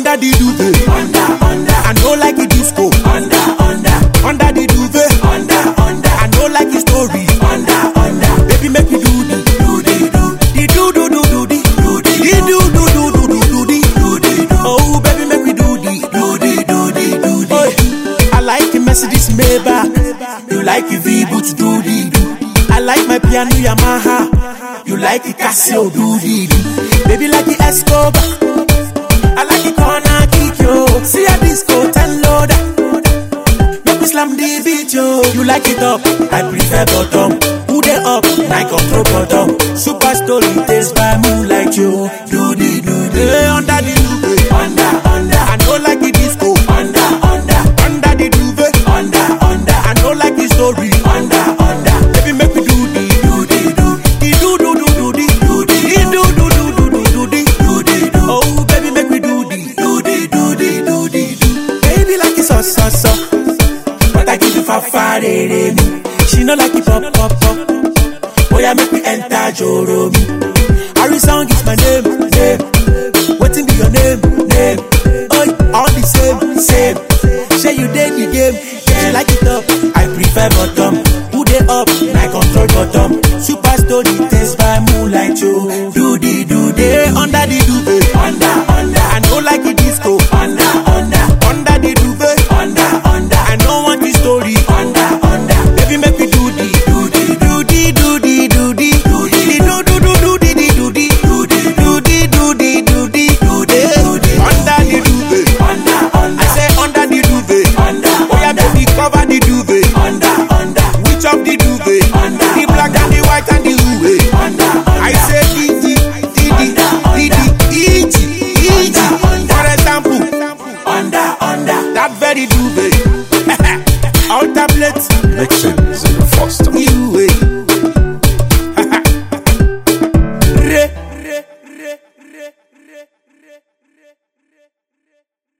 under the duvet. I know like a disco. Under the duvet. I know like a story. Baby, make me do the oh, baby, make me do the I like the Mercedes Maybach. You like the V-Boots, do the I like my piano Yamaha. You like the Casio, do the baby, like the Escobar. I like the corner kick, yo. See a disco 10 loader. Make me slam the beat, yo. You like it up, I prefer bottom. Who they up, I control bottom. Super story, taste by moonlight, yo. Do the under the duvet. I know like the disco. Under the duvet. I know like the story. Baby, make me do oh, baby, make me do baby, like it's so. But I give you fire, she know like it pop. Oh yeah, make me enter Joromi. Harry song is my name. Waiting be your name. Oh, all the same. Say you did the game. She like it up, I prefer bottom. Who they up, I control bottom. Super story, taste by moonlight, yo. Do the under the duvet. I know like a disco. Under the duvet. I know want the story. Baby, make me do the under the duvet. I say under the duvet. Oh yeah, baby, cover the duvet. Which of the duvet? The black and the white and the duvet. I say easy. For example, that very duvet.